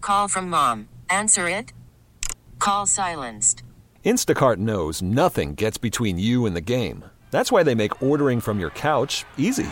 call from mom. Answer it. Call silenced. Instacart knows nothing gets between you and the game. That's why they make ordering from your couch easy.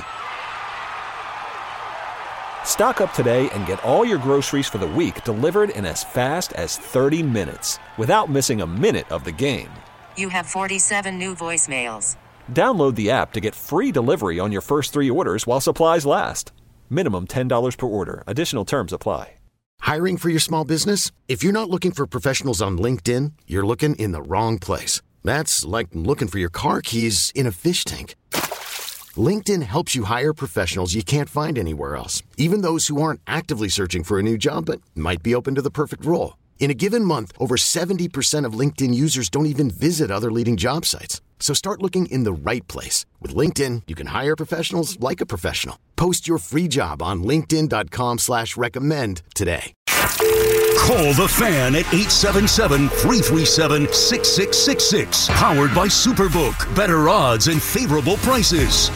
Stock up today and get all your groceries for the week delivered in as fast as 30 minutes without missing a minute of the game. You have 47 new voicemails. Download the app to get free delivery on your first 3 orders while supplies last. Minimum $10 per order. Additional terms apply. Hiring for your small business? If you're not looking for professionals on LinkedIn, you're looking in the wrong place. That's like looking for your car keys in a fish tank. LinkedIn helps you hire professionals you can't find anywhere else, even those who aren't actively searching for a new job but might be open to the perfect role. In a given month, over 70% of LinkedIn users don't even visit other leading job sites. So start looking in the right place. With LinkedIn, you can hire professionals like a professional. Post your free job on linkedin.com/recommend today. Call the Fan at 877-337-6666. Powered by Superbook. Better odds and favorable prices.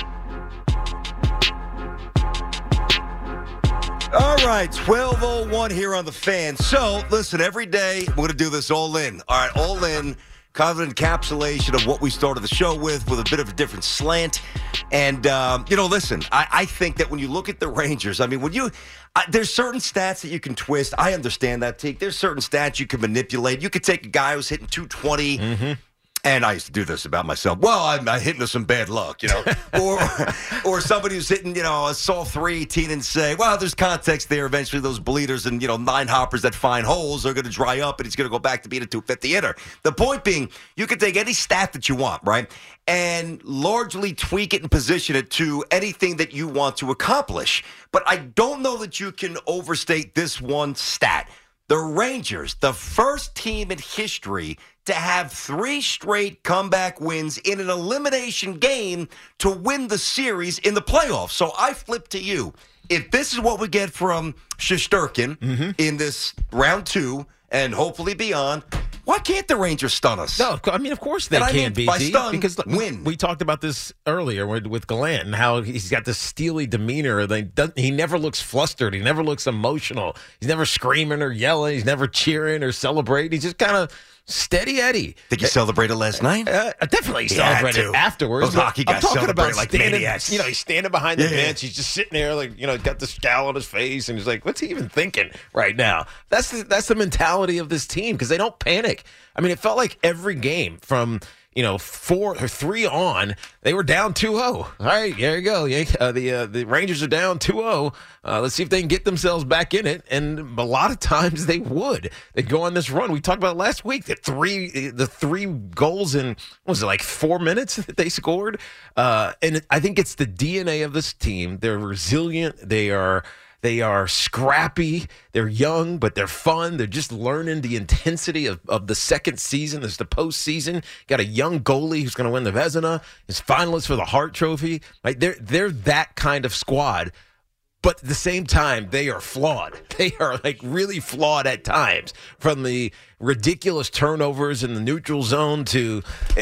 All right, 12:01 here on the Fan. So, listen, every day we're going to do this all in. All right, all in. Kind of an encapsulation of what we started the show with a bit of a different slant. And, listen, I think that when you look at the Rangers, I mean, there's certain stats that you can twist. I understand that, Teak. There's certain stats you can manipulate. You could take a guy who's hitting 220, and I used to do this about myself. Well, I'm hitting with some bad luck, or somebody who's hitting, a soft 318 and say, well, there's context there. Eventually those bleeders and, 9 hoppers that find holes are going to dry up, and he's going to go back to being a 250 hitter. The point being, you can take any stat that you want, right, and largely tweak it and position it to anything that you want to accomplish. But I don't know that you can overstate this one stat. The Rangers, the first team in history to have 3 straight comeback wins in an elimination game to win the series in the playoffs. So I flip to you. If this is what we get from Shesterkin in this round 2 and hopefully beyond, why can't the Rangers stun us? No, I mean, of course they can, BG. By stun, because win. We talked about this earlier with Gallant, how he's got this steely demeanor. He never looks flustered. He never looks emotional. He's never screaming or yelling. He's never cheering or celebrating. He's just kind of steady Eddie. Think you celebrated last night? Definitely celebrated afterwards. Those hockey guys celebrate like maniacs. He's standing behind the bench. He's just sitting there, got the scowl on his face, and he's like, "What's he even thinking right now?" That's the mentality of this team, because they don't panic. I mean, it felt like every game from 4 or 3 on, they were down 2-0. All right, there you go. The Rangers are down 2-0. Let's see if they can get themselves back in it. And a lot of times they would. They'd go on this run. We talked about it last week. The three goals in, what was it, like 4 minutes that they scored? And I think it's the DNA of this team. They're resilient. They are scrappy. They're young, but they're fun. They're just learning the intensity of the second season. There's the postseason. Got a young goalie who's going to win the Vezina. He's finalist for the Hart Trophy. Like they're that kind of squad. But at the same time, they are flawed. They are really flawed at times. From the ridiculous turnovers in the neutral zone to,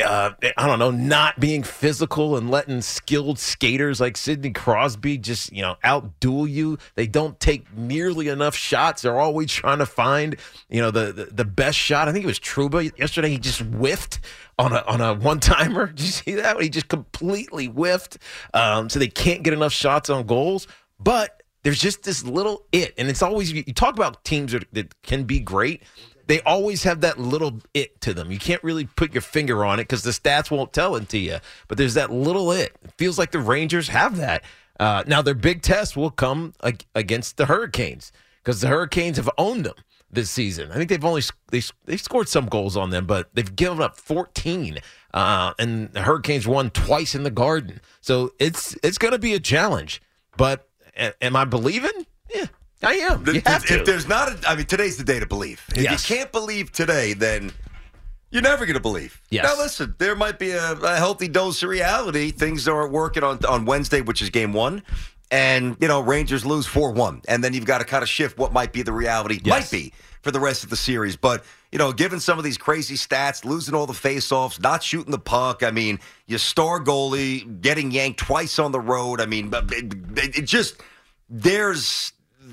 not being physical and letting skilled skaters like Sidney Crosby just, outduel you. They don't take nearly enough shots. They're always trying to find, the best shot. I think it was Trouba yesterday. He just whiffed on a one-timer. Did you see that? He just completely whiffed. So they can't get enough shots on goals. But there's just this little it. And it's always, you talk about teams that can be great. They always have that little it to them. You can't really put your finger on it because the stats won't tell it to you. But there's that little it. It feels like the Rangers have that. Now, their big test will come against the Hurricanes, because the Hurricanes have owned them this season. I think they've scored some goals on them, but they've given up 14. And the Hurricanes won twice in the Garden. So it's going to be a challenge. But am I believing? Yeah, I am. You have to. If there's not today's the day to believe. If you can't believe today, then you're never going to believe. Yes. Now, listen, there might be a healthy dose of reality. Things aren't working on Wednesday, which is game 1. And, Rangers lose 4-1. And then you've got to kind of shift what might be the reality. Yes. Might be for the rest of the series. But, given some of these crazy stats, losing all the faceoffs, not shooting the puck, your star goalie getting yanked twice on the road. It just, there's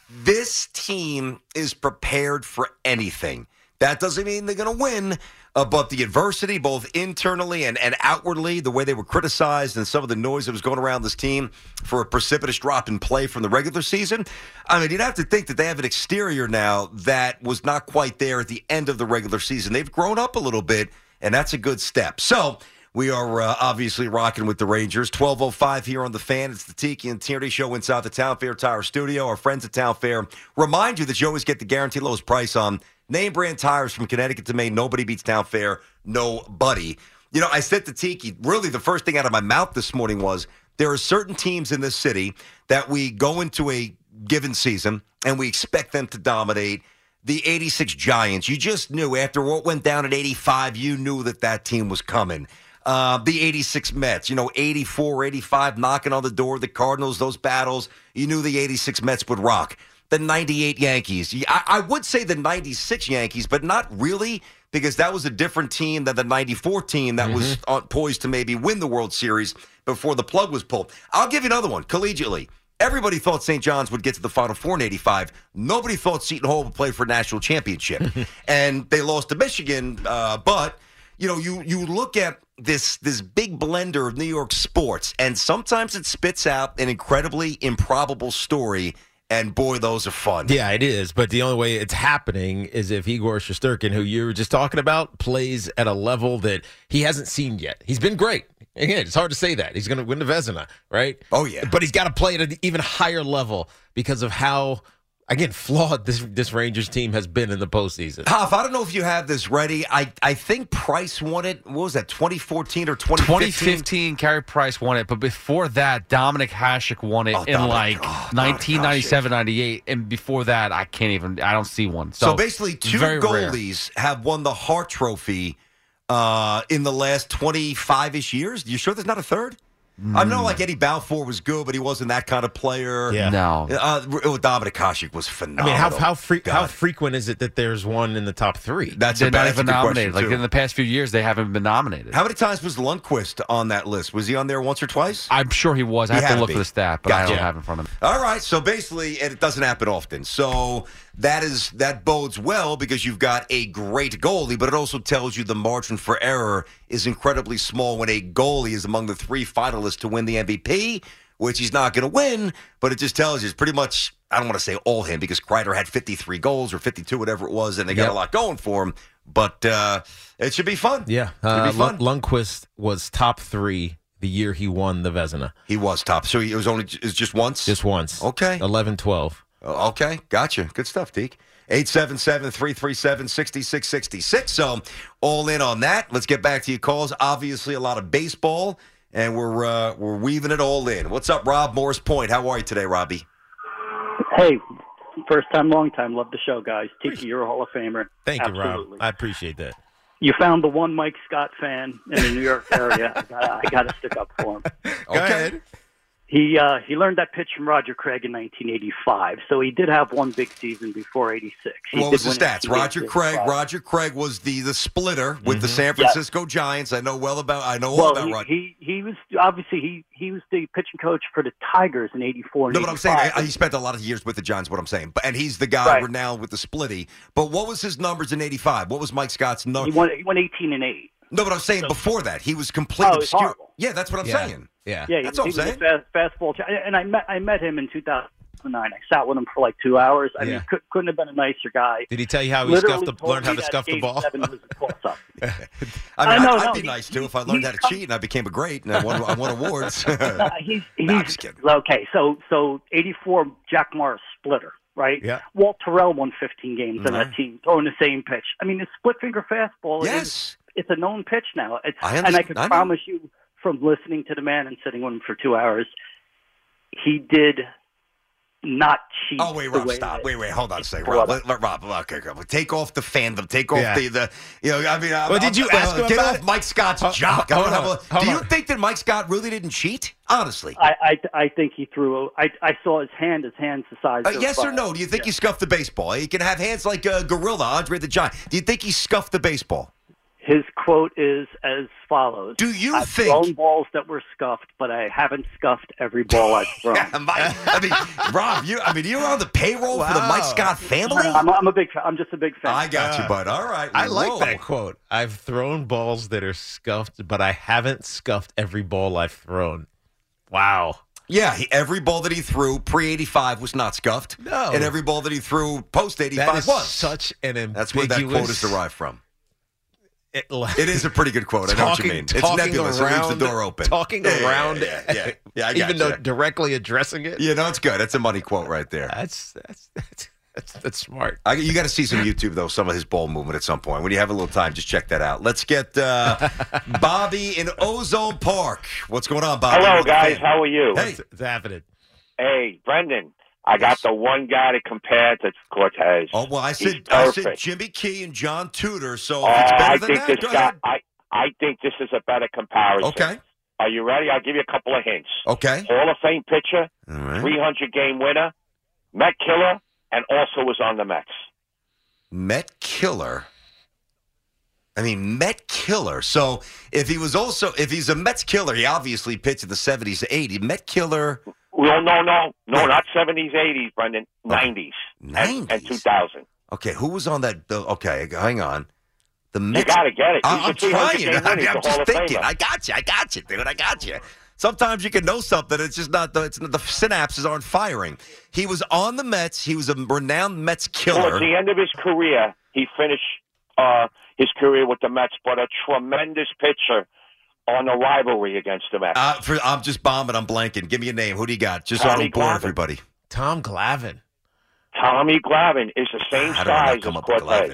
This team is prepared for anything. That doesn't mean they're going to win, but the adversity, both internally and outwardly, the way they were criticized and some of the noise that was going around this team for a precipitous drop in play from the regular season, I mean, you'd have to think that they have an exterior now that was not quite there at the end of the regular season. They've grown up a little bit, and that's a good step. So we are obviously rocking with the Rangers. 12:05 here on The Fan. It's the Tiki and Tierney Show inside the Town Fair Tire Studio. Our friends at Town Fair remind you that you always get the guaranteed lowest price on name brand tires from Connecticut to Maine. Nobody beats Town Fair. Nobody. You know, I said to Tiki, really the first thing out of my mouth this morning was there are certain teams in this city that we go into a given season and we expect them to dominate. The 86 Giants, you just knew after what went down at 85, you knew that team was coming. The 86 Mets, 84, 85 knocking on the door. The Cardinals, those battles, you knew the 86 Mets would rock. The 98 Yankees. I would say the 96 Yankees, but not really, because that was a different team than the 94 team that was poised to maybe win the World Series before the plug was pulled. I'll give you another one, collegiately. Everybody thought St. John's would get to the Final Four in 85. Nobody thought Seton Hall would play for a national championship. And they lost to Michigan, but you look at this big blender of New York sports, and sometimes it spits out an incredibly improbable story. And, boy, those are fun. Yeah, it is. But the only way it's happening is if Igor Shesterkin, who you were just talking about, plays at a level that he hasn't seen yet. He's been great. Again, it's hard to say that. He's going to win the Vezina, right? Oh, yeah. But he's got to play at an even higher level because of how, again, flawed this Rangers team has been in the postseason. Hoff, I don't know if you have this ready. I think Price won it. What was that, 2014 or 2015? 2015, Carey Price won it. But before that, Dominic Hasek won it in 1997, 98. And before that, I don't see one. So basically, two goalies have won the Hart Trophy in the last 25-ish years. You sure there's not a third? I know, like Eddie Balfour was good, but he wasn't that kind of player. Yeah. No. Dominic Hasek was phenomenal. I mean, how frequent is it that there's one in the top three? They're not even nominated. Like in the past few years, they haven't been nominated. How many times was Lundqvist on that list? Was he on there once or twice? I'm sure he was. I have to look for the stat, but I don't have it in front of me. All right, so basically, it doesn't happen often. So that bodes well because you've got a great goalie, but it also tells you the margin for error is incredibly small when a goalie is among the three finalists to win the MVP, which he's not going to win, but it just tells you it's pretty much, I don't want to say all him because Kreider had 53 goals or 52, whatever it was, and they got a lot going for him, but it should be fun. Yeah. Lundqvist was top three the year he won the Vezina. He was top. So it was just once? Just once. Okay. 11-12. Okay, gotcha. Good stuff, Deke. 877-337-6666. So all in on that. Let's get back to your calls. Obviously, a lot of baseball, and we're weaving it all in. What's up, Rob? Morris Point. How are you today, Robbie? Hey, first time, long time. Love the show, guys. Tiki, you're a Hall of Famer. Thank you, Absolutely. Rob. I appreciate that. You found the one Mike Scott fan in the New York area. I got to stick up for him. Go ahead. He learned that pitch from Roger Craig in 1985, so he did have one big season before 86. What was the stats? Roger Craig was the splitter with the San Francisco Giants. I know all about Roger. He was obviously he was the pitching coach for the Tigers in 84 and 85. No, but I'm saying he spent a lot of years with the Giants, what I'm saying. And he's the guy renowned with the splitty. But what was his numbers in 85? What was Mike Scott's number? He won 18 and 8. No, but I'm saying before that, he was completely obscure. Horrible. Yeah, that's what I'm saying. Yeah, that's what I'm saying. A fastball. And I met him in 2009. I sat with him for like 2 hours. I mean, couldn't have been a nicer guy. Did he tell you how he learned how to scuff the ball? I'd be nice too if I learned how to cheat and I became a great and I won awards. He's just kidding. Okay, so 84 Jack Morris splitter. Right? Yeah. Walt Terrell won 15 games on that team, throwing the same pitch. I mean, the split finger fastball. Yes. It's a known pitch now. I can promise you from listening to the man and sitting with him for 2 hours, he did not cheat. Oh, wait, Rob, stop. Wait, hold on a second. Rob, okay, take off the fandom. Take off did you ask him get about off Mike Scott's jock. Do you think that Mike Scott really didn't cheat? Honestly. I think he threw. I saw his hand. His hand's the size of yes or no? Do you think he scuffed the baseball? He can have hands like a gorilla, Andre the Giant. Do you think he scuffed the baseball? His quote is as follows. Do you I've think... thrown balls that were scuffed, but I haven't scuffed every ball I've thrown. Rob, you're on the payroll for the Mike Scott family? I'm just a big fan. I got you, bud. All right. I like that quote. I've thrown balls that are scuffed, but I haven't scuffed every ball I've thrown. Wow. Yeah, every ball that he threw pre-85 was not scuffed. No. And every ball that he threw post-85 That is was. such an ambiguous... That's where that quote is derived from. It is a pretty good quote. I know what you mean. It's nebulous. It leaves the door open. Talking around. Yeah, I got even though directly addressing it. Yeah, no, it's good. That's a money quote right there. That's smart. You got to see some YouTube, though, some of his ball movement at some point. When you have a little time, just check that out. Let's get Bobby in Ozone Park. What's going on, Bobby? Hello, guys. How are you? Hey. It's happening. Hey, Brendan. I got the one guy to compare to Cortez. Oh, well, I said Jimmy Key and John Tudor, so if it's better than that, go ahead. I think this is a better comparison. Okay. Are you ready? I'll give you a couple of hints. Okay. Hall of Fame pitcher, All right. 300-game winner, Met killer, and also was on the Mets. Met killer. Met killer. So if he's a Mets killer, he obviously pitched in the 70s to 80s. Met killer. Well, no, not 70s, 80s, Brendan. 90s. 90s? And 2000. Okay, who was on that? Okay, hang on. The Mets. You got to get it. I'm trying. I'm Hall just of thinking. Famer. I got you, dude. I got you. Sometimes you can know something. It's just not the synapses aren't firing. He was on the Mets. He was a renowned Mets killer. Well, at the end of his career, he finished his career with the Mets, but a tremendous pitcher on the rivalry against the Mets. I'm just bombing. I'm blanking. Give me a name. Who do you got? Just so I don't bore everybody. Tom Glavine. Tommy Glavine is the same size as Cortez.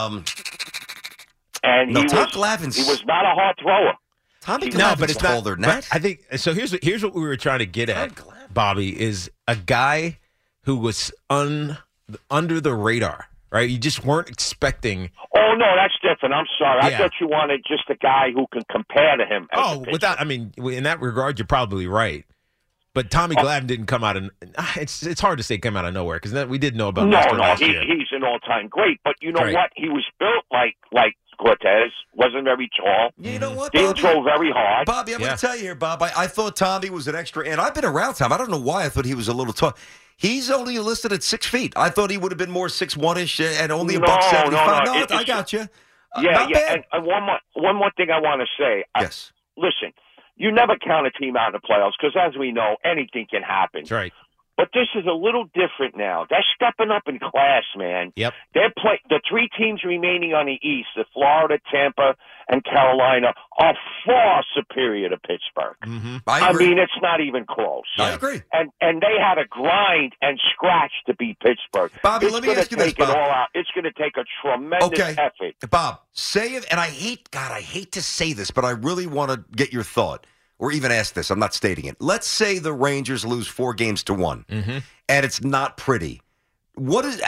And Tom he Glavine's... was not a hard thrower. Tommy Glavine's taller than that. I think so. Here's what we were trying to get at, Bobby, is a guy who was under the radar. Right, you just weren't expecting. Oh no, that's different. I'm sorry. Yeah. I thought you wanted just a guy who can compare to him. In that regard, you're probably right. But Tommy Glavine didn't come out of. It's hard to say come out of nowhere because we did know about. He's an all-time great. But you know what? He was built like Cortez. Wasn't very tall. You know what? Didn't throw very hard. Bobby, I'm going to tell you here, Bob. I thought Tommy was an extra, and I've been around Tom. I don't know why I thought he was a little tall. He's only listed at 6 feet. I thought he would have been more 6'1"-ish and only a $175. No, I got you. And one more thing I want to say. Yes. Listen, you never count a team out in the playoffs because, as we know, anything can happen. That's right. But this is a little different now. They're stepping up in class, man. Yep. The three teams remaining on the East, the Florida, Tampa, and Carolina, are far superior to Pittsburgh. Mm-hmm. I mean, it's not even close. I agree. And they had to grind and scratch to beat Pittsburgh. Bobby, let me ask you this, Bob. It's going to take a tremendous effort. Bob, say it, and I hate to say this, but I really want to get your thought. Or even ask this. I'm not stating it. Let's say the Rangers lose 4-1, and it's not pretty. What is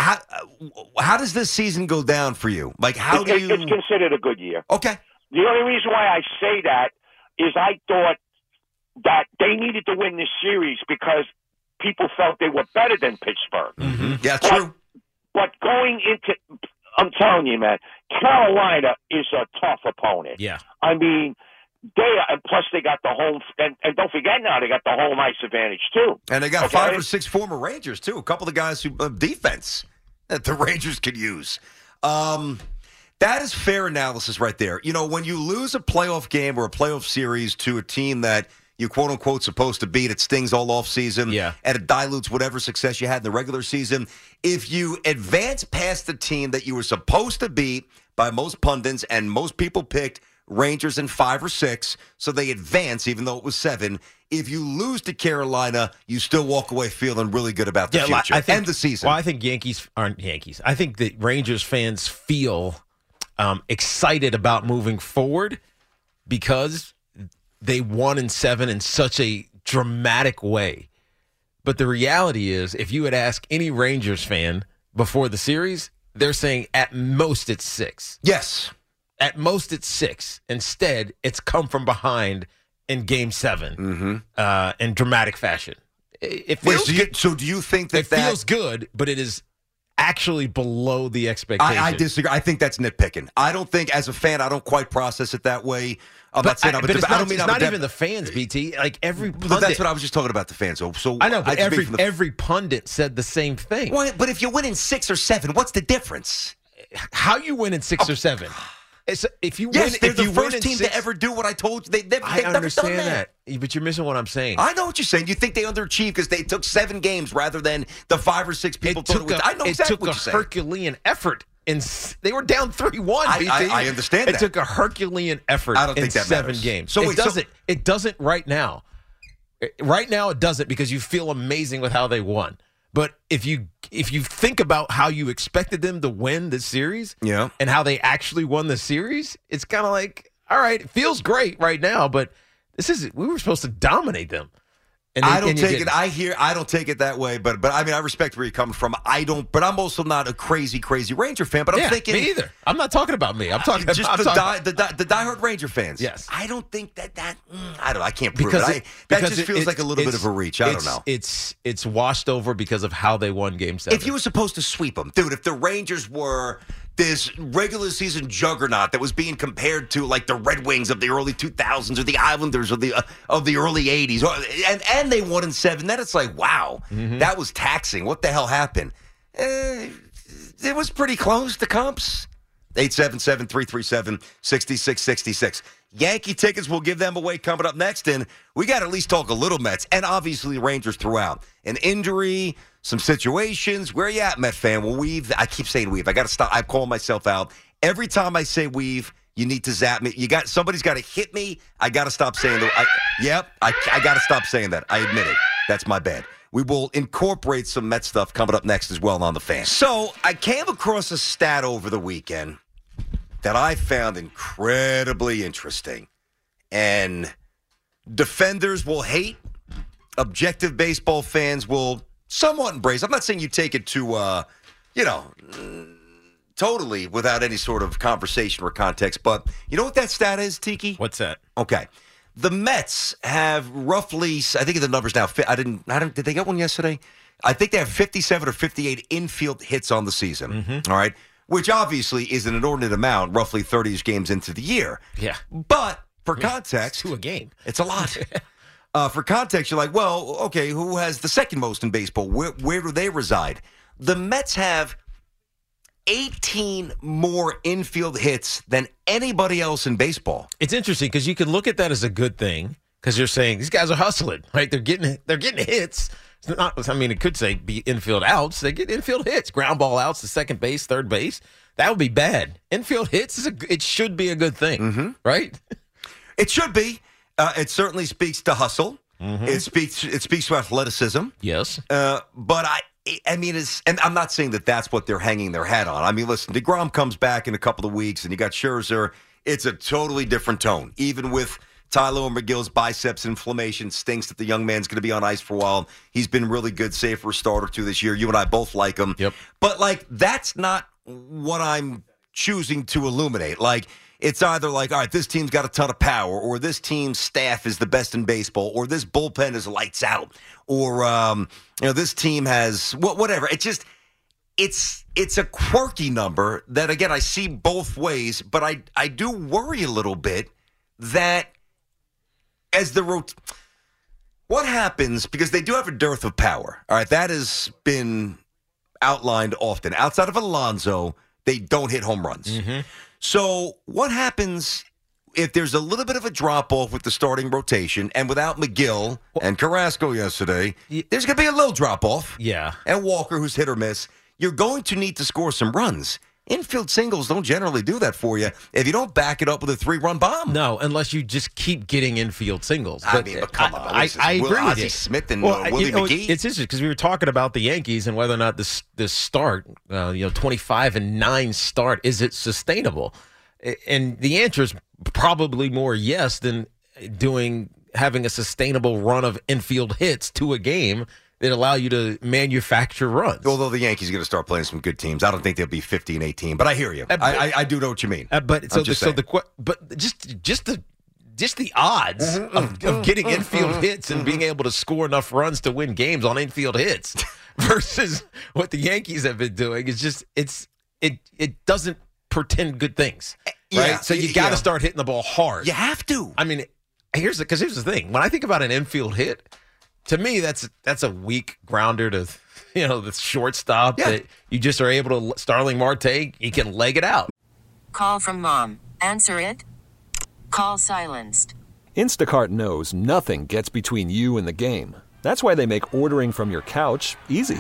how does this season go down for you? Like, how do you? It's considered a good year. Okay. The only reason why I say that is I thought that they needed to win this series because people felt they were better than Pittsburgh. Mm-hmm. Yeah, true. But going into, I'm telling you, man, Carolina is a tough opponent. Yeah. I mean. And plus they got the home, and don't forget now they got the home ice advantage too. And they got 5 or 6 former Rangers too. A couple of guys who defense that the Rangers could use. That is fair analysis right there. You know, when you lose a playoff game or a playoff series to a team that you quote unquote supposed to beat, it stings all off season. Yeah. And it dilutes whatever success you had in the regular season. If you advance past the team that you were supposed to beat by most pundits and most people picked Rangers in 5 or 6, so they advance even though it was 7. If you lose to Carolina, you still walk away feeling really good about the future and the season. Well, I think Yankees aren't Yankees. I think that Rangers fans feel excited about moving forward because they won in 7 in such a dramatic way. But the reality is, if you had asked any Rangers fan before the series, they're saying at most it's 6. Yes. At most, it's 6. Instead, it's come from behind in Game 7 in dramatic fashion. It feels so do you think that feels good, but it is actually below the expectation. I disagree. I think that's nitpicking. I don't think, as a fan, I don't quite process it that way. I'm not saying but it's not even the fans, BT. Like every pundit. But that's what I was just talking about, the fans. So I know, but every pundit said the same thing. Well, but if you win in 6 or 7, what's the difference? How you win in 6 or 7? If you yes, win, they're if the you first win team to ever do what I told you. They've never done that. But you're missing what I'm saying. I know what you're saying. You think they underachieved because they took 7 games rather than the 5 or 6 people thought it was. I know exactly what you're saying. It took a Herculean effort. They were down 3-1, BT. I understand that. It took a Herculean effort I don't think that 7 matters. games. So it doesn't right now. Right now it doesn't because you feel amazing with how they won. But if you think about how you expected them to win the series, and how they actually won the series, it's kind of like, all right, it feels great right now, but we were supposed to dominate them. And I don't take it. I don't take it that way, but I mean, I respect where you're coming from. But I'm also not a crazy Ranger fan. But I'm thinking, me either. I'm not talking about me. I'm talking just about the diehard Ranger fans. Yes, I don't think that. I don't know. I can't prove it. That just feels like a little bit of a reach. I don't know. It's washed over because of how they won Game 7. If you were supposed to sweep them, dude, if the Rangers were this regular season juggernaut that was being compared to like the Red Wings of the early 2000s or the Islanders of the early 80s, and they won in 7, then it's like, wow, that was taxing. What the hell happened? It was pretty close to comps. 877-337-6666. Yankee tickets, we'll give them away coming up next. And we got to at least talk a little Mets and obviously Rangers throughout. An injury, some situations. Where you at, Met fan? Well, I keep saying weave. I got to stop. I call myself out. Every time I say weave, you need to zap me. Somebody's got to hit me. I got to stop saying that. I got to stop saying that. I admit it. That's my bad. We will incorporate some Met stuff coming up next as well on the fan. So I came across a stat over the weekend that I found incredibly interesting. And defenders will hate. Objective baseball fans will somewhat embrace. I'm not saying you take it to, totally without any sort of conversation or context. But you know what that stat is, Tiki? What's that? Okay. The Mets have roughly, I think of the numbers now. Did they get one yesterday? I think they have 57 or 58 infield hits on the season. All right. Which obviously is an inordinate amount, roughly 30 games into the year. Yeah. But for context, to a game, it's a lot. For context, you're like, well, okay, who has the second most in baseball? Where do they reside? The Mets have 18 more infield hits than anybody else in baseball. It's interesting because you can look at that as a good thing because you're saying these guys are hustling, right? They're getting hits. It's not, I mean, it could say be infield outs. They get infield hits, ground ball outs to second base, third base. That would be bad. Infield hits it should be a good thing, right? It should be. It certainly speaks to hustle. It speaks to athleticism. Yes. But I mean, and I'm not saying that that's what they're hanging their hat on. I mean, listen, DeGrom comes back in a couple of weeks, and you got Scherzer. It's a totally different tone. Even with Tyler McGill's biceps inflammation, stinks that the young man's going to be on ice for a while. He's been really good, save for a start or two this year. You and I both like him. Yep. But, that's not what I'm choosing to illuminate. It's either all right, this team's got a ton of power, or this team's staff is the best in baseball, or this bullpen is lights out, or this team has whatever. It's a quirky number that, again, I see both ways, but I do worry a little bit that what happens, because they do have a dearth of power. All right, that has been outlined often. Outside of Alonso, they don't hit home runs. So what happens if there's a little bit of a drop-off with the starting rotation, and without McGill and Carrasco yesterday, there's going to be a little drop-off. Yeah. And Walker, who's hit or miss. You're going to need to score some runs. Infield singles don't generally do that for you if you don't back it up with a 3-run bomb. No, unless you just keep getting infield singles. But come on. I agree with you. Smith and Willie McGee. It's interesting because we were talking about the Yankees and whether or not this start, 25-9 start, is it sustainable? And the answer is probably more yes than having a sustainable run of infield hits to a game that allow you to manufacture runs. Although the Yankees are going to start playing some good teams. I don't think they'll be 15-18, but I hear you. I do know what you mean. But just just the odds of getting infield hits and being able to score enough runs to win games on infield hits versus what the Yankees have been doing is just it doesn't portend good things, right? Yeah, so you got to start hitting the ball hard. You have to. I mean, here's the thing. When I think about an infield hit, to me that's a weak grounder to the shortstop that you just are able to. Starling Marte, he can leg it out. Call from mom. Answer it. Call silenced. Instacart knows nothing gets between you and the game. That's why they make ordering from your couch easy.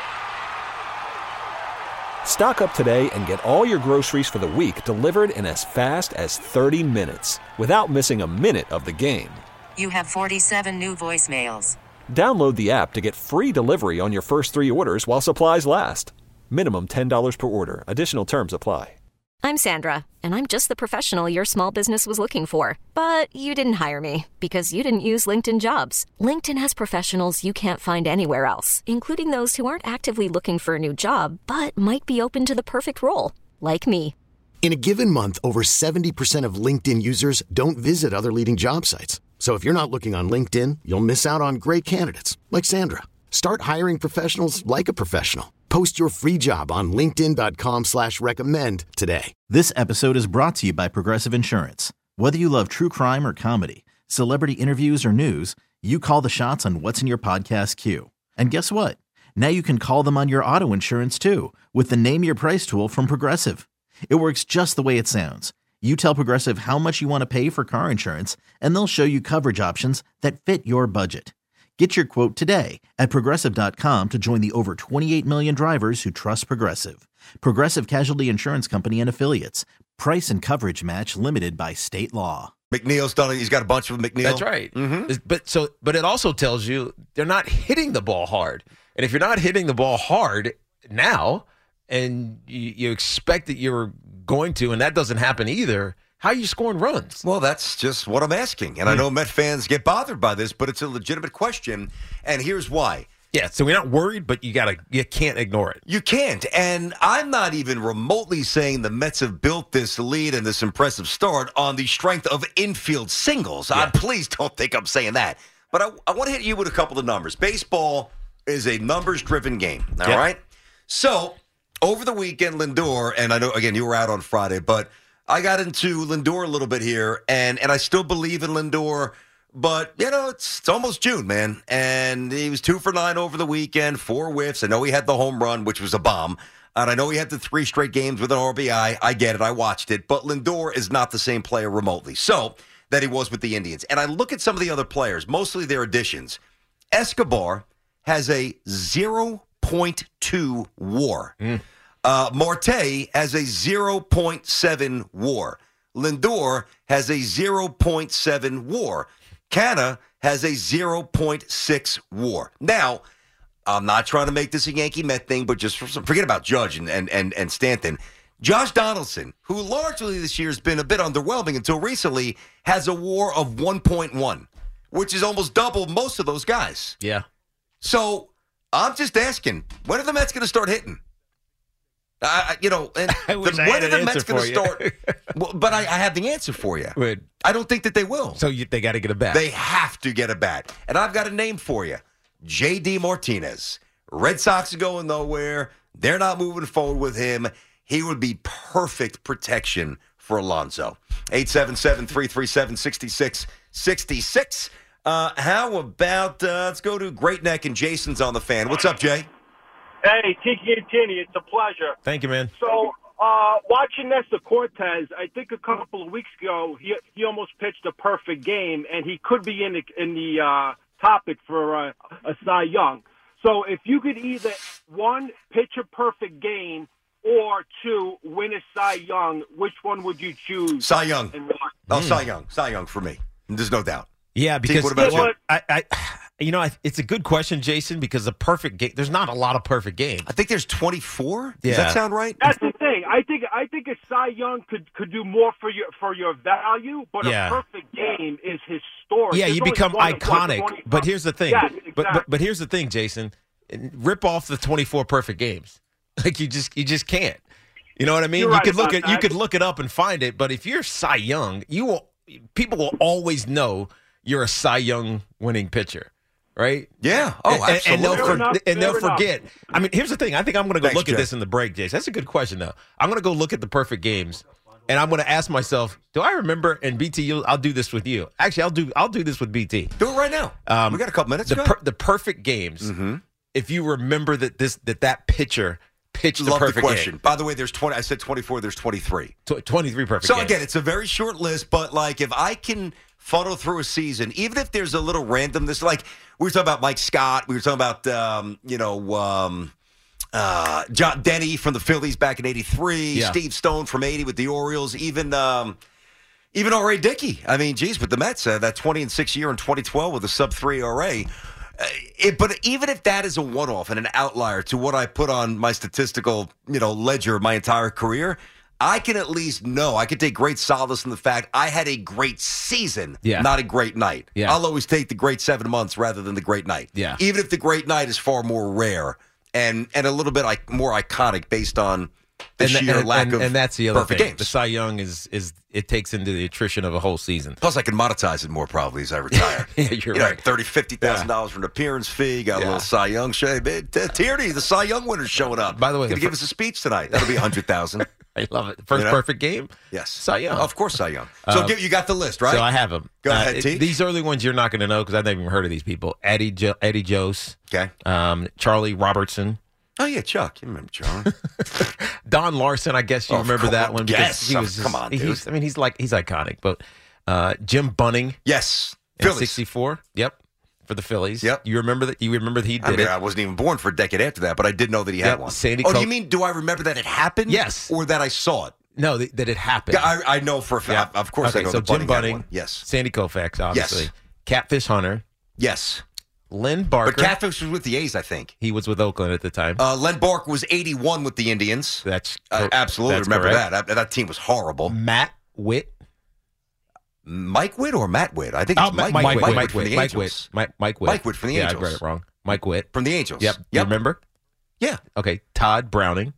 Stock up today and get all your groceries for the week delivered in as fast as 30 minutes without missing a minute of the game. You have 47 new voicemails. Download the app to get free delivery on your first 3 orders while supplies last. Minimum $10 per order. Additional terms apply. I'm Sandra, and I'm just the professional your small business was looking for. But you didn't hire me because you didn't use LinkedIn Jobs. LinkedIn has professionals you can't find anywhere else, including those who aren't actively looking for a new job, but might be open to the perfect role, like me. In a given month, over 70% of LinkedIn users don't visit other leading job sites. So if you're not looking on LinkedIn, you'll miss out on great candidates like Sandra. Start hiring professionals like a professional. Post your free job on linkedin.com/recommend today. This episode is brought to you by Progressive Insurance. Whether you love true crime or comedy, celebrity interviews or news, you call the shots on what's in your podcast queue. And guess what? Now you can call them on your auto insurance too with the Name Your Price tool from Progressive. It works just the way it sounds. You tell Progressive how much you want to pay for car insurance, and they'll show you coverage options that fit your budget. Get your quote today at Progressive.com to join the over 28 million drivers who trust Progressive. Progressive Casualty Insurance Company and Affiliates. Price and coverage match limited by state law. McNeil's done it. He's got a bunch of McNeil. That's right. But it also tells you they're not hitting the ball hard. And if you're not hitting the ball hard now, and you expect that you're going to, and that doesn't happen either, how are you scoring runs? Well, that's just what I'm asking. And I know Met fans get bothered by this, but it's a legitimate question. And here's why. Yeah, so we're not worried, but you can't ignore it. You can't. And I'm not even remotely saying the Mets have built this lead and this impressive start on the strength of infield singles. Yeah. Please don't think I'm saying that. But I want to hit you with a couple of numbers. Baseball is a numbers-driven game, all right? So over the weekend, Lindor, and I know, again, you were out on Friday, but I got into Lindor a little bit here, and I still believe in Lindor, but, it's almost June, man. And he was 2 for 9 over the weekend, 4 whiffs. I know he had the home run, which was a bomb. And I know he had the 3 straight games with an RBI. I get it. I watched it. But Lindor is not the same player remotely that he was with the Indians. And I look at some of the other players, mostly their additions. Escobar has a 0.2 WAR. Marte has a 0.7 WAR. Lindor has a 0.7 WAR. Canna has a 0.6 WAR. Now, I'm not trying to make this a Yankee Met thing, but just forget about Judge and Stanton. Josh Donaldson, who largely this year has been a bit underwhelming until recently, has a WAR of 1.1, which is almost double most of those guys. Yeah. So I'm just asking, when are the Mets going to start hitting? When are the Mets going to start? Well, but I have the answer for you. Good. I don't think that they will. So they got to get a bat. They have to get a bat. And I've got a name for you. J.D. Martinez. Red Sox are going nowhere. They're not moving forward with him. He would be perfect protection for Alonso. 877-337-6666. How about, let's go to Great Neck, and Jason's on the fan. What's up, Jay? Hey, Tiki and Tinny, it's a pleasure. Thank you, man. So, watching Nestor Cortez, I think a couple of weeks ago, he almost pitched a perfect game, and he could be in the topic for a Cy Young. So, if you could either, 1, pitch a perfect game, or 2, win a Cy Young, which one would you choose? Cy Young. Cy Young. Cy Young for me. There's no doubt. Yeah, because what about you? It's a good question, Jason, because a perfect game, there's not a lot of perfect games. I think there's 24. Does that sound right? That's the thing. I think a Cy Young could do more for your value, but a perfect game is historic. Yeah, There's you only become one iconic. But here's the thing. Yes, exactly. But here's the thing, Jason. Rip off the 24 perfect games. Like you just can't. You know what I mean? You're You right could look about at you could look it up and find it, but if you're Cy Young, you people will always know you're a Cy Young winning pitcher, right? Yeah. Oh, absolutely. And they'll forget. I mean, here's the thing. I think I'm going to go look Jay. at this in the break, Jace. That's a good question, though. I'm going to go look at the perfect games, and I'm going to ask myself, do I remember? And BT, I'll do this with you. Actually, I'll do this with BT. Do it right now. We got a couple minutes. The perfect games. Mm-hmm. If you remember that pitcher pitched the perfect question. game. By the way, there's 20. I said 24. There's 23. 23 perfect So games. again, it's a very short list, but like if I can funnel through a season, even if there's a little randomness, like we were talking about Mike Scott, we were talking about John Denny from the Phillies back in '83, Steve Stone from '80 with the Orioles, even R.A. Dickey. I mean, geez, with the Mets, that 20-6 year in 2012 with a sub-3 ERA. But even if that is a one-off and an outlier to what I put on my statistical, ledger my entire career, I can at least know, I can take great solace in the fact I had a great season, not a great night. Yeah. I'll always take the great 7 months rather than the great night. Yeah. Even if the great night is far more rare and a little bit more iconic based on the sheer lack of and that's the other perfect thing. games. The Cy Young is it takes into the attrition of a whole season. Plus, I can monetize it more probably as I retire. You're right. $30,000, $50,000 for an appearance fee. Got a little Cy Young shave. Tierney, the Cy Young winner's showing up. By the way, going to give us a speech tonight. That'll be $100,000. I love it. First perfect game? Yes. Cy Young. Of course, Cy Young. So you got the list, right? So I have them. Go ahead, T. These early ones you're not going to know because I've never even heard of these people. Eddie Jose. Okay. Charlie Robertson. Oh, yeah, Chuck. You remember Charlie. Don Larson, I guess you remember that one. Yes. He was Come on, dude. He's iconic. But Jim Bunning. Yes. In 64. Yep. For the Phillies. Yep. You remember that? You remember that he did it? I wasn't even born for a decade after that, but I did know that he had one. Sandy do you mean, do I remember that it happened? Yes. Or that I saw it? No, that it happened. Yeah, I know for a fact. Of course I know so the Jim Bunning. one. Yes. Sandy Koufax, obviously. Yes. Catfish Hunter. Yes. Len Barker. But Catfish was with the A's, I think. He was with Oakland at the time. Len Barker was 81 with the Indians. That's absolutely that's remember correct. that team was horrible. Matt Witt. Mike Witt or Matt Witt? I think it's Mike Witt from the Angels. Mike Witt. Mike Witt from the Angels. Yeah, I read it wrong. Mike Witt. From the Angels. Yep. You remember? Yeah. Okay. Todd Browning.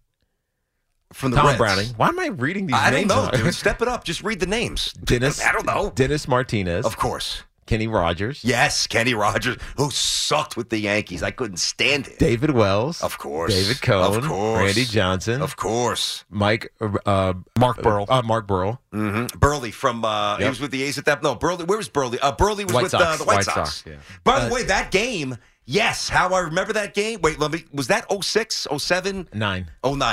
From the Tom Reds. Browning. Why am I reading these I names? don't know, dude. Step it up. Just read the names. Dennis. I don't know. Dennis Martinez. Of course. Kenny Rogers. Yes, Kenny Rogers, who sucked with the Yankees. I couldn't stand him. David Wells. Of course. David Cohn. Of course. Randy Johnson. Of course. Mark Burrell. Mark Burrell. Mm-hmm. Burley from he was with the A's at that. No, Burley. Where was Burley? Burley was with the White Sox. Yeah. By the way, that game. Yes, how I remember that game. Wait, was that 06, 07? 09.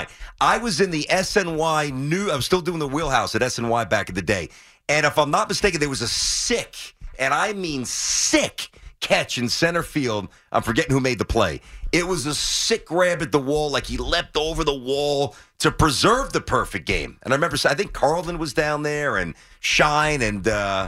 I was in the SNY I was still doing the Wheelhouse at SNY back in the day. And if I'm not mistaken, there was a sick, and I mean sick, catch in center field. I'm forgetting who made the play. It was a sick grab at the wall, like he leapt over the wall to preserve the perfect game. And I remember, I think Carlin was down there and Shine and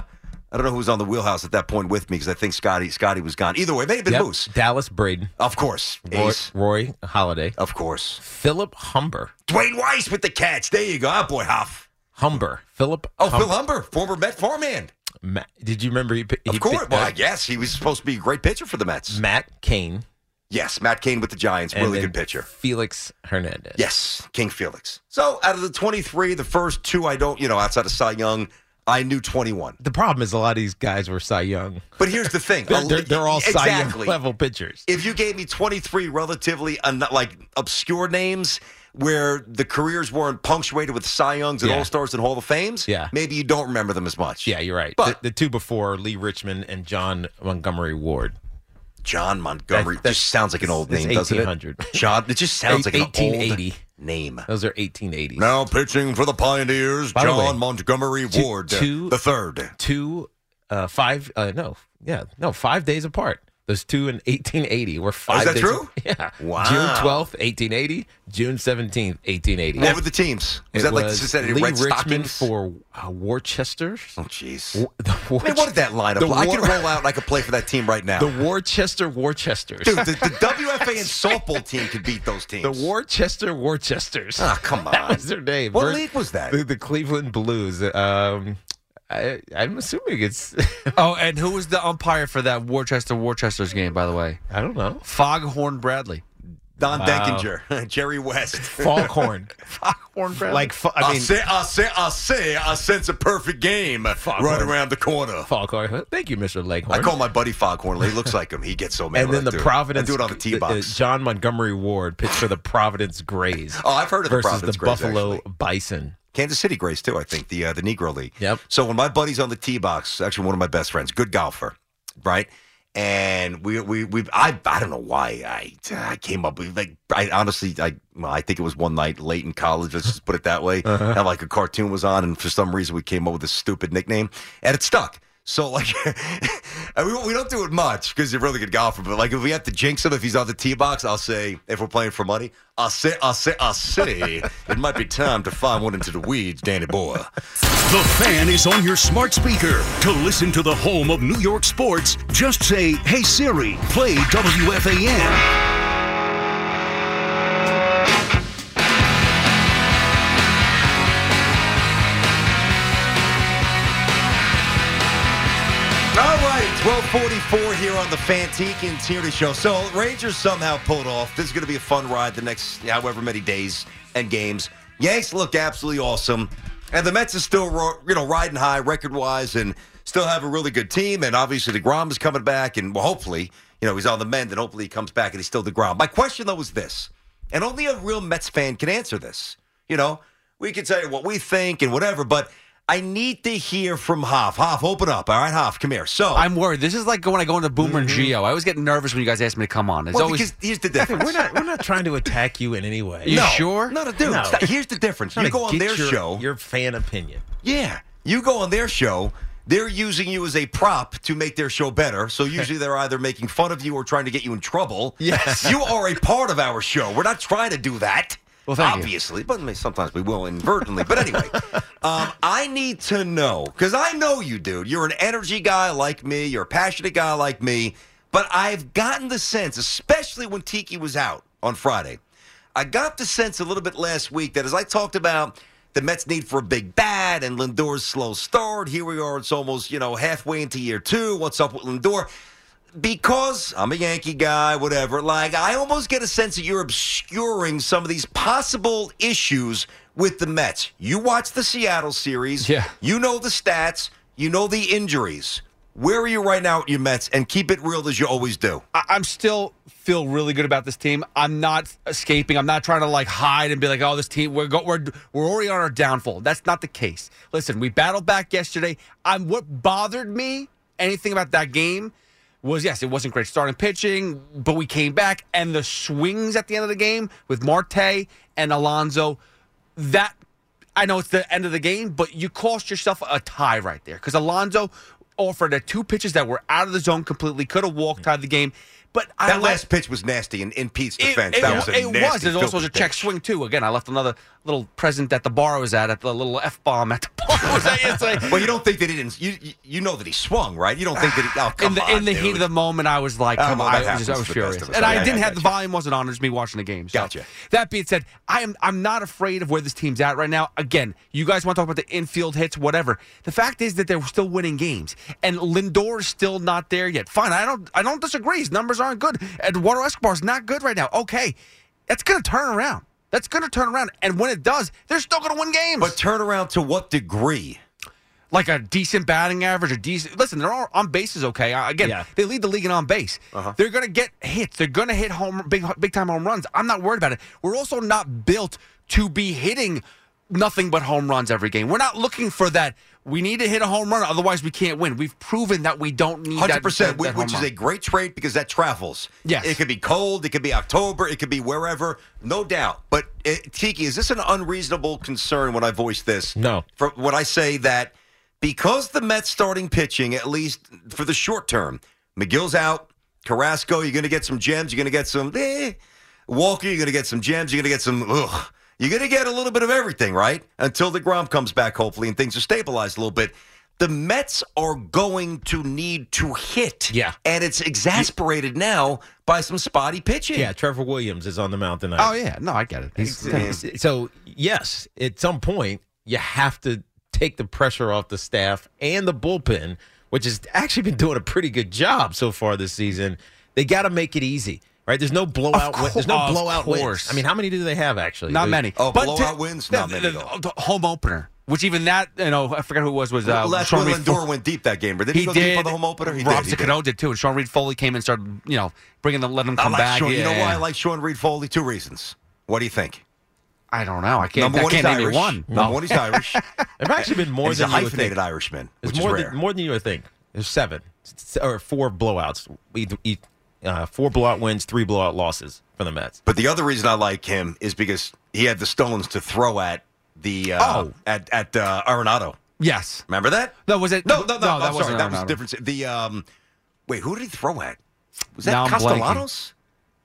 I don't know who was on the Wheelhouse at that point with me because I think Scotty was gone. Either way, it may have been Moose. Dallas Braden. Of course. Roy Halladay. Of course. Philip Humber. Dwayne Weiss with the catch. There you go. Oh, boy, Huff. Humber. Philip Humber. Phil Humber, former Met farmhand. Did you remember? Of course. Well, I guess he was supposed to be a great pitcher for the Mets. Matt Cain. Yes, Matt Cain with the Giants. Really good pitcher. Felix Hernandez. Yes, King Felix. So out of the 23, the first two I don't, outside of Cy Young, I knew 21. The problem is a lot of these guys were Cy Young. But here's the thing. they're all Cy Young level pitchers. If you gave me 23 relatively obscure names where the careers weren't punctuated with Cy Youngs and All-Stars and Hall of Fames, maybe you don't remember them as much. Yeah, you're right. But the two before, Lee Richmond and John Montgomery Ward. John Montgomery just sounds like an old name, doesn't it? John, it just sounds like an 1880 old name. Those are 1880s. Now pitching for the Pioneers, John Montgomery Ward, the third. 5 days apart. Those two in 1880 were 5 days. Is that days true? Yeah. Wow. June 12th, 1880. June 17th, 1880. What were the teams? Was that like the Cincinnati Lee Red Richmond Stockings? for Worcester. Oh, jeez. What did that lineup I could roll out and I could play for that team right now. The Worcesters. Dude, the WFA and softball team could beat those teams. The Worcesters. Ah, come on. That was their name. What league was that? The Cleveland Blues. I'm assuming it's. Oh, and who was the umpire for that Worcester's game, by the way? I don't know. Foghorn Bradley. Don Denkinger. Jerry West. Foghorn. Foghorn Bradley? Like, I sense a perfect game right around the corner. Foghorn. Thank you, Mr. Leghorn. I call my buddy Foghorn. He looks like him. He gets so mad. And then the Providence. I do it on the tee box. John Montgomery Ward pitched for the Providence Grays. Oh, I've heard of the versus Providence the Grays, Buffalo actually. Bison. Kansas City Grays, too, I think, the Negro League. Yep. So when my buddy's on the tee box, actually one of my best friends, good golfer, right? And I don't know why I came up with, like, I honestly, I think it was one night late in college, let's just put it that way, and like a cartoon was on, and for some reason we came up with this stupid nickname, and it stuck. So, like, we don't do it much because you're a really good golfer. But, like, if we have to jinx him, if he's on the tee box, I'll say, if we're playing for money, I'll say, it might be time to find one into the weeds, Danny boy. The Fan is on your smart speaker. To listen to the home of New York sports, just say, "Hey Siri, play WFAN." All right, 12:44 here on the Fantique and Tierney Show. So, Rangers somehow pulled off. This is going to be a fun ride the next however many days and games. Yanks look absolutely awesome. And the Mets are still, riding high record-wise and still have a really good team. And obviously, DeGrom is coming back. And well, hopefully, he's on the mend. And hopefully he comes back and he's still DeGrom. My question, though, is this. And only a real Mets fan can answer this. We can say what we think and whatever, but I need to hear from Hoff. Hoff, open up. All right, Hoff, come here. So I'm worried. This is like when I go into Boomer and Geo. I always get nervous when you guys ask me to come on. It's always because here's the difference. We're not trying to attack you in any way. You sure? No, dude. No. Here's the difference. You go on their show. Your fan opinion. Yeah. You go on their show. They're using you as a prop to make their show better. So usually they're either making fun of you or trying to get you in trouble. Yes. You are a part of our show. We're not trying to do that. Well, thank obviously, you. But sometimes we will inadvertently. But anyway, I need to know, because I know you, dude. You're an energy guy like me. You're a passionate guy like me. But I've gotten the sense, especially when Tiki was out on Friday, I got the sense a little bit last week that as I talked about the Mets' need for a big bat and Lindor's slow start, here we are. It's almost, halfway into year 2. What's up with Lindor? Because I'm a Yankee guy, whatever, I almost get a sense that you're obscuring some of these possible issues with the Mets. You watch the Seattle series. Yeah. You know the stats. You know the injuries. Where are you right now with your Mets? And keep it real as you always do. I'm still feel really good about this team. I'm not escaping. I'm not trying to hide and be like, oh, this team, we're already on our downfall. That's not the case. Listen, we battled back yesterday. What bothered me, anything about that game, was, yes, it wasn't great starting pitching, but we came back, and the swings at the end of the game with Marte and Alonso, that, I know it's the end of the game, but you cost yourself a tie right there, because Alonso offered 2 pitches that were out of the zone completely, could have walked, tied the game. But that last pitch was nasty in Pete's defense. It was a nasty. It also was a check swing, too. Again, I left another little present that the bar was at the little F-bomb at the bar was at yesterday. Well, you don't think that he didn't, you know that he swung, right? You don't think that he, in the heat of the moment, I was like, come on, I was furious. And I didn't have the volume wasn't on, it was me watching the game. So. Gotcha. That being said, I'm not afraid of where this team's at right now. Again, you guys want to talk about the infield hits, whatever. The fact is that they're still winning games. And Lindor is still not there yet. Fine, I don't disagree. His numbers aren't good. Eduardo Escobar's not good right now. Okay, that's going to turn around. That's going to turn around. And when it does, they're still going to win games. But turn around to what degree? Like a decent batting average, listen, they're all on bases okay. They lead the league in on base. Uh-huh. They're going to get hits. They're going to hit big time home runs. I'm not worried about it. We're also not built to be hitting nothing but home runs every game. We're not looking for that. We need to hit a home run, otherwise we can't win. We've proven that we don't need 100%, which is a great trait because that travels. Yes. It could be cold, it could be October, it could be wherever, no doubt. But, Tiki, is this an unreasonable concern when I voice this? No. When I say that because the Mets starting pitching, at least for the short term, McGill's out, Carrasco, you're going to get some gems, you're going to get some Walker, you're going to get some gems, you're going to get some You're going to get a little bit of everything, right? Until DeGrom comes back, hopefully, and things are stabilized a little bit. The Mets are going to need to hit. Yeah. And it's exasperated now by some spotty pitching. Yeah, Trevor Williams is on the mound tonight. Oh, yeah. No, I get it. So, yes, at some point, you have to take the pressure off the staff and the bullpen, which has actually been doing a pretty good job so far this season. They got to make it easy. right? There's no blowout. There's no Of blowout wins. course. I mean, how many do they have actually? Not many. Oh, But blowout wins? Not many at all. the home opener, which even that, I forgot who it was Last Sean Reed Lindor went deep that game, but did he go deep on the home opener? He Rob did. Cano did too, and Sean Reed Foley came and started, letting him come back. Sean, you know why I like Sean Reed Foley? 2 reasons. What do you think? I don't know. I can't. Number one, he's name Irish. one. Number one, he's Irish. There've actually been more He's than a you would hyphenated think. Irishman, which There's is rare. more than you would think. There's 7 or 4 blowouts. 4 blowout wins, 3 blowout losses for the Mets. But the other reason I like him is because he had the stones to throw at the at Arenado. Yes. Remember that? No, was it? No, that I'm wasn't sorry. That was Arenado. a different. The wait, who did he throw at? Was Now that I'm blanking. Castellanos?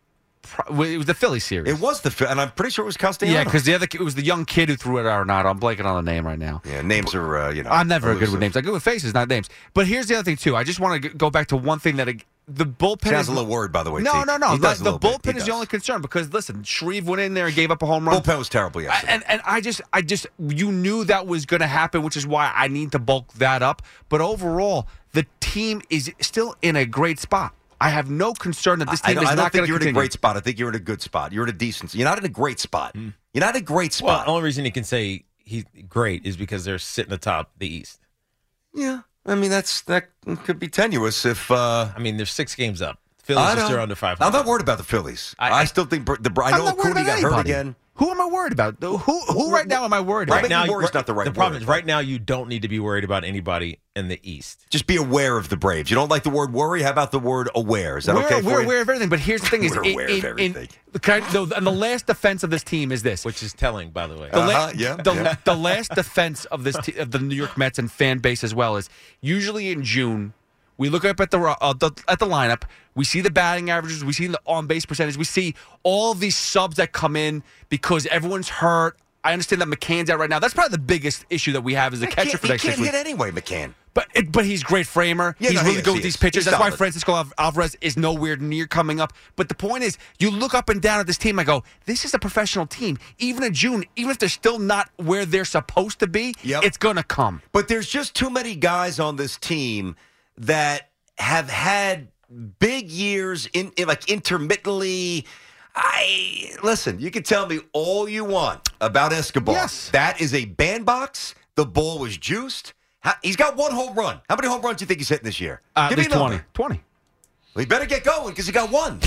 It was the Philly series. It was and I'm pretty sure it was Castellanos. Yeah, because it was the young kid who threw at Arenado. I'm blanking on the name right now. Yeah, names are I'm never good elusive. with names. I go with faces, not names. But here's the other thing too. I just want to go back to one thing that the bullpen Sounds is a little worried, by the way. No. Teak. He does a The little bit. bullpen He is the does. only concern because listen, Shreve went in there and gave up a home run. Bullpen was terrible yesterday. And I just you knew that was going to happen, which is why I need to bulk that up. But overall, the team is still in a great spot. I have no concern that this team is I don't not going think to you're continue. in a great spot. I think you're in a good spot. You're in a decent. You're not in a great spot. You're not in a great Well, spot. the only reason you can say he's great is because they're sitting atop the East. Yeah, I mean that could be tenuous if. I mean, they're 6 games up. Phillies are still under 500. I'm not worried about the Phillies. I still think I I'm know not worried Cooney about got hurt anybody. again. Who am I worried about? Who right now am I worried about? Right now, worry's not the right The problem word, is right now you don't need to be worried about anybody in the East. Just be aware of the Braves. You don't like the word worry? How about the word aware? Is that okay for We're you? aware of everything, but here's the thing: is We're aware of everything. and the last defense of this team is this, Which is telling, by the way. The last defense of of the New York Mets and fan base as well is usually in June. We look up at the lineup. We see the batting averages. We see the on-base percentage. We see all of these subs that come in because everyone's hurt. I understand that McCann's out right now. That's probably the biggest issue that we have as a catcher for the next 6 He weeks. can't hit anyway, McCann. But he's great framer. Yeah, he's no, really he good is, with he these is. pitches. He's That's why solid. Francisco Alvarez is nowhere near coming up. But the point is, you look up and down at this team, I go, this is a professional team. Even in June, even if they're still not where they're supposed to be, it's going to come. But there's just too many guys on this team that have had big years in like intermittently. Listen, you can tell me all you want about Escobar. Yes. That is a bandbox. The ball was juiced. He's got 1 home run. How many home runs do you think he's hitting this year? At Give me least a number. 20. Well, he better get going because he got 1.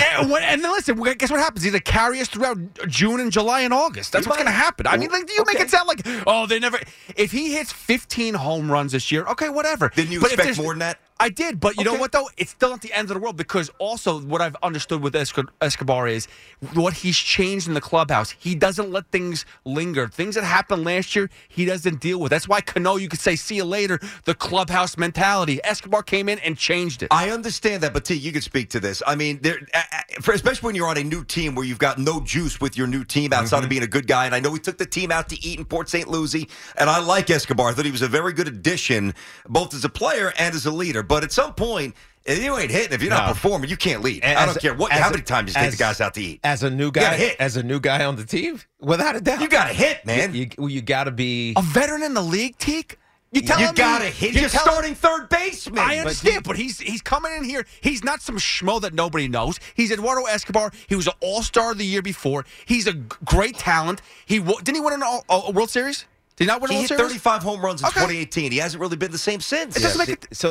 And then listen, guess what happens? He's a carry us throughout June and July and August. That's what's going to happen. I mean, you make it sound like, they never. If he hits 15 home runs this year, okay, whatever. Didn't you But if expect there's- more than that? I did, but you know what, though? It's still not the end of the world because also what I've understood with Escobar is what he's changed in the clubhouse. He doesn't let things linger. Things that happened last year, he doesn't deal with. That's why Cano, you could say, see you later, the clubhouse mentality. Escobar came in and changed it. I understand that, but T, you could speak to this. I mean, especially when you're on a new team where you've got no juice with your new team outside of being a good guy. And I know he took the team out to eat in Port St. Lucie, and I like Escobar. I thought he was a very good addition, both as a player and as a leader. But at some point, if you ain't hitting, if you're not performing, you can't lead. I don't care how many times you take the guys out to eat. As a new guy on the team, without a doubt, you got to hit, man. You got to be a veteran in the league, Teak. You got to hit. You're starting third baseman. I understand, but he's coming in here. He's not some schmo that nobody knows. He's Eduardo Escobar. He was an all-star the year before. He's a great talent. Didn't he win a World Series? Did he not win a He World hit Series? 35 home runs in 2018. He hasn't really been the same since. It doesn't make it. So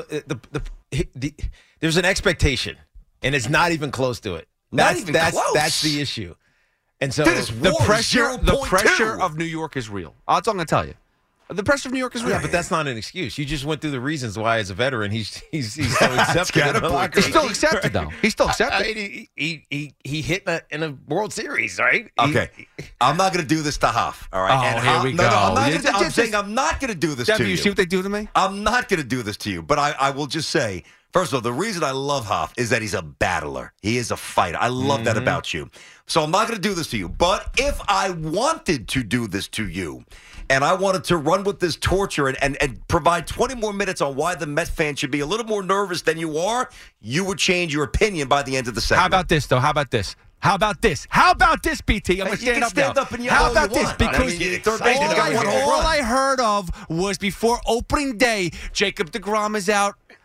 there's an expectation, and it's not even close to it. Not even close. That's the issue. And so Dude, it's The war pressure 0.2. of New York is real. That's all I'm going to tell you. The pressure of New York is real. Yeah, but that's not an excuse. You just went through the reasons why, as a veteran, he's so accepted in the locker He's room. still accepted, though. He's still accepted. I mean, he hit in a World Series, right? Okay, I'm not going to do this to Hoff. All right, Oh, here we No, go. I'm not You- gonna, I'm saying I'm not going to do this to Debbie, you. you see what they do to me? I'm not going to do this to you, but I will just say, first of all, the reason I love Hoff is that he's a battler. He is a fighter. I love that about you. So I'm not going to do this to you. But if I wanted to do this to you, and I wanted to run with this torture and provide 20 more minutes on why the Mets fan should be a little more nervous than you are, you would change your opinion by the end of the segment. How about this, though? How about this? How about this? How about this, BT? I'm going to You stand can up stand now. up and yell How all about you this? want. Because I mean, third baseman got one home all run. I heard of was before opening day, Jacob deGrom is out.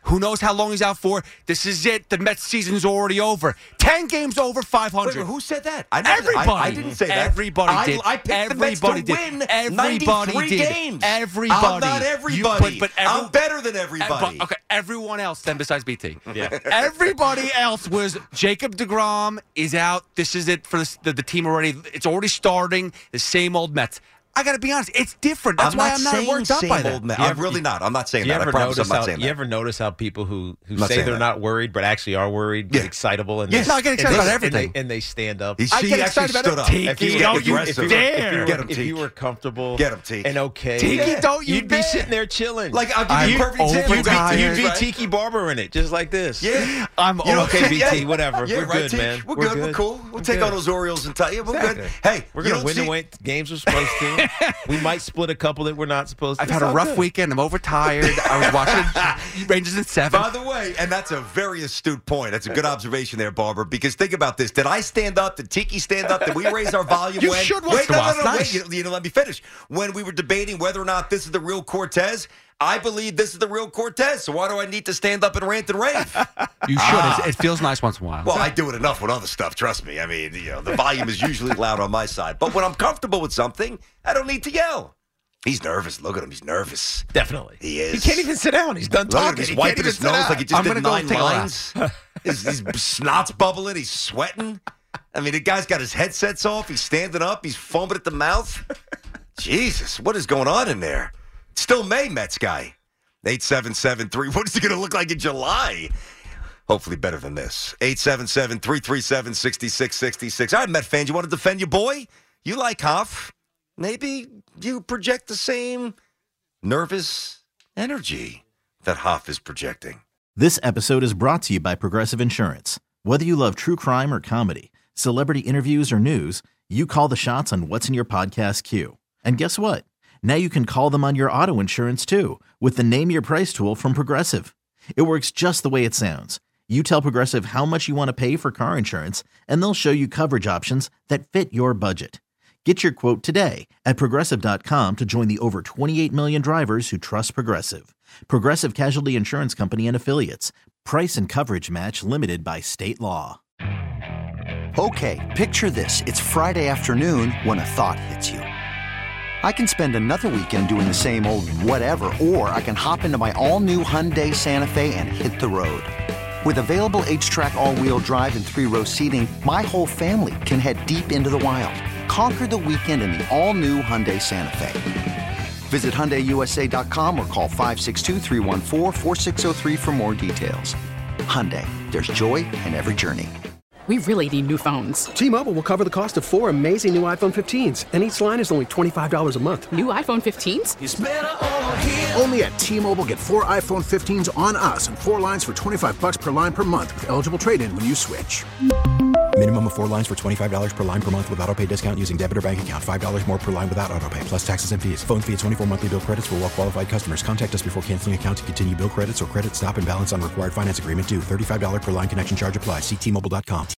Who knows how long he's out for? This is it. The Mets season's already over. 10 games over 500. Wait, who said that? Everybody. I didn't say that. Everybody did. I picked the Mets to win 93 games. Everybody. I'm not everybody. I'm better than everybody. Okay, everyone else then besides BT. Yeah. Everybody else was Jacob deGrom is out. This is it for the team already. It's already starting. The same old Mets. I got to be honest, it's different. That's why I'm not worked up by that. I'm really not. I'm not saying that. I promise I'm not saying that. You ever notice how people who say they're not worried but actually are worried get excitable? And no, I get excited about everything. And they stand up. I get excited about it. Tiki, don't you dare. If you were comfortable and okay, Tiki, don't you you'd be sitting there chilling. Like, I'll give you a perfect example. You'd be Tiki Barber in it, just like this. Yeah. I'm okay, BT, whatever. Yeah, we're good, man. We're good. We're cool. We'll take on those Orioles and tell you we're good. Hey, we're going to win the way games we're supposed to. We might split a couple that we're not supposed to. I've had a rough weekend. I'm overtired. I was watching Rangers at 7. By the way, and that's a very astute point. That's a good observation there, Barber, because think about this. Did I stand up? Did Tiki stand up? Did we raise our volume? You should once in a while. Wait, you didn't let me finish. When we were debating whether or not this is the real Cortez, I believe this is the real Cortez, so why do I need to stand up and rant and rave? You should. It feels nice once in a while. Well, I do it enough with other stuff, trust me. I mean, the volume is usually loud on my side. But when I'm comfortable with something, I don't need to yell. He's nervous. Look at him. He's nervous. Definitely. He is. He can't even sit down. He's done talking. He's wiping his nose like he just did 9 lines. His snot's bubbling. He's sweating. I mean, the guy's got his headsets off. He's standing up. He's foaming at the mouth. Jesus, what is going on in there? It's still May, Mets guy. 877-3. What is it going to look like in July? Hopefully better than this. 877-337-6666. All right, Met fans, you want to defend your boy? You like Hoff. Maybe you project the same nervous energy that Hoff is projecting. This episode is brought to you by Progressive Insurance. Whether you love true crime or comedy, celebrity interviews or news, you call the shots on what's in your podcast queue. And guess what? Now you can call them on your auto insurance too with the Name Your Price tool from Progressive. It works just the way it sounds. You tell Progressive how much you want to pay for car insurance, and they'll show you coverage options that fit your budget. Get your quote today at Progressive.com to join the over 28 million drivers who trust Progressive. Progressive Casualty Insurance Company and Affiliates. Price and coverage match limited by state law. Okay, picture this. It's Friday afternoon when a thought hits you. I can spend another weekend doing the same old whatever, or I can hop into my all-new Hyundai Santa Fe and hit the road. With available H-Track all-wheel drive and 3-row seating, my whole family can head deep into the wild. Conquer the weekend in the all-new Hyundai Santa Fe. Visit HyundaiUSA.com or call 562-314-4603 for more details. Hyundai, there's joy in every journey. We really need new phones. T-Mobile will cover the cost of 4 amazing new iPhone 15s, and each line is only $25 a month. New iPhone 15s? It's better over here. Only at T-Mobile, get 4 iPhone 15s on us and 4 lines for $25 per line per month with eligible trade-in when you switch. Minimum of 4 lines for $25 per line per month with autopay discount using debit or bank account. $5 more per line without autopay, plus taxes and fees. Phone fee at 24 monthly bill credits for well-qualified customers. Contact us before canceling account to continue bill credits or credit stop and balance on required finance agreement due. $35 per line connection charge applies. See T-Mobile.com.